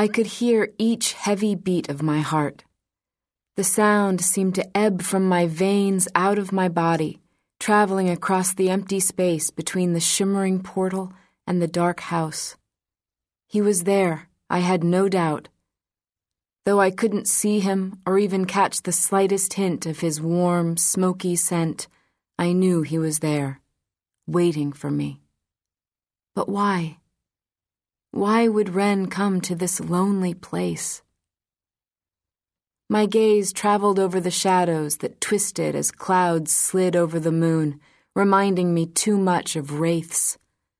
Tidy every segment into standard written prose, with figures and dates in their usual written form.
I could hear each heavy beat of my heart. The sound seemed to ebb from my veins out of my body, traveling across the empty space between the shimmering portal and the dark house. He was there, I had no doubt. Though I couldn't see him or even catch the slightest hint of his warm, smoky scent, I knew he was there, waiting for me. But why? Why would Wren come to this lonely place? My gaze traveled over the shadows that twisted as clouds slid over the moon, reminding me too much of wraiths.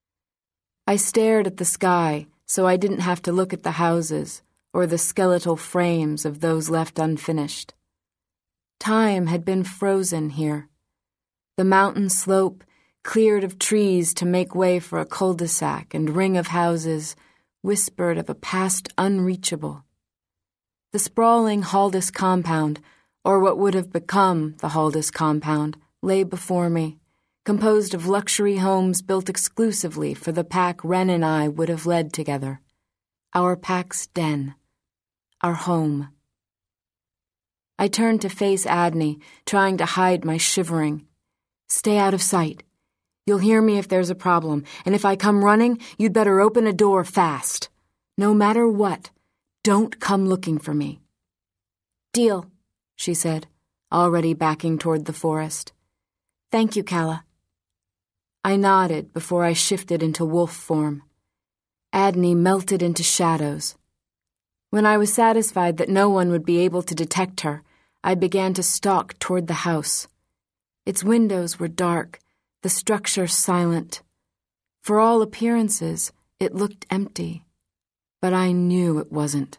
I stared at the sky so I didn't have to look at the houses or the skeletal frames of those left unfinished. Time had been frozen here. The mountain slope, cleared of trees to make way for a cul-de-sac and ring of houses, whispered of a past unreachable. The sprawling Haldis compound, or what would have become the Haldis compound, lay before me, composed of luxury homes built exclusively for the pack Wren and I would have led together. Our pack's den. Our home. I turned to face Adney, trying to hide my shivering. "Stay out of sight. You'll hear me if there's a problem, and if I come running, you'd better open a door fast. No matter what, don't come looking for me." "Deal," she said, already backing toward the forest. "Thank you, Calla." I nodded before I shifted into wolf form. Adney melted into shadows. When I was satisfied that no one would be able to detect her, I began to stalk toward the house. Its windows were dark, the structure silent. For all appearances, it looked empty, but I knew it wasn't.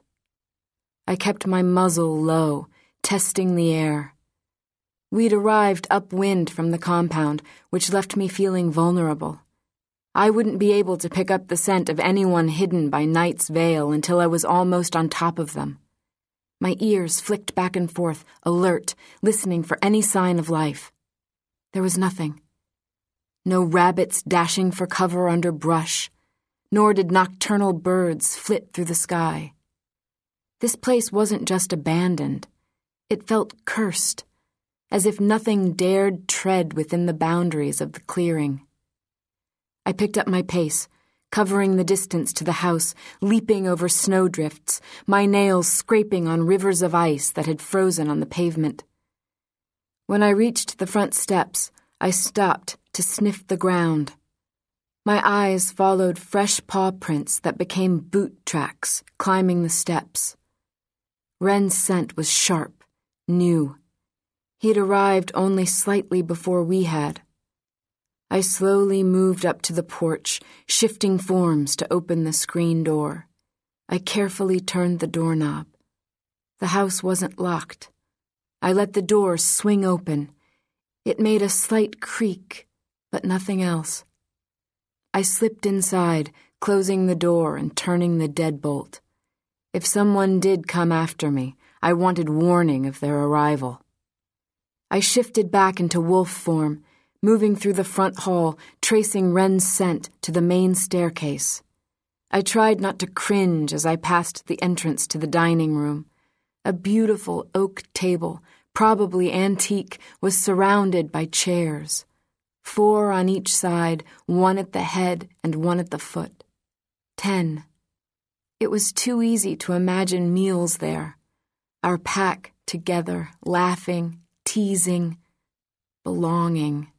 I kept my muzzle low, testing the air. We'd arrived upwind from the compound, which left me feeling vulnerable. I wouldn't be able to pick up the scent of anyone hidden by night's veil until I was almost on top of them. My ears flicked back and forth, alert, listening for any sign of life. There was nothing. No rabbits dashing for cover under brush, nor did nocturnal birds flit through the sky. This place wasn't just abandoned. It felt cursed, as if nothing dared tread within the boundaries of the clearing. I picked up my pace, covering the distance to the house, leaping over snowdrifts, my nails scraping on rivers of ice that had frozen on the pavement. When I reached the front steps, I stopped to sniff the ground. My eyes followed fresh paw prints that became boot tracks climbing the steps. Wren's scent was sharp, new. He'd arrived only slightly before we had. I slowly moved up to the porch, shifting forms to open the screen door. I carefully turned the doorknob. The house wasn't locked. I let the door swing open. It made a slight creak, but nothing else. I slipped inside, closing the door and turning the deadbolt. If someone did come after me, I wanted warning of their arrival. I shifted back into wolf form, moving through the front hall, tracing Wren's scent to the main staircase. I tried not to cringe as I passed the entrance to the dining room. A beautiful oak table, probably antique, was surrounded by chairs. 4 on each side, 1 at the head and 1 at the foot. 10. It was too easy to imagine meals there. Our pack together, laughing, teasing, belonging.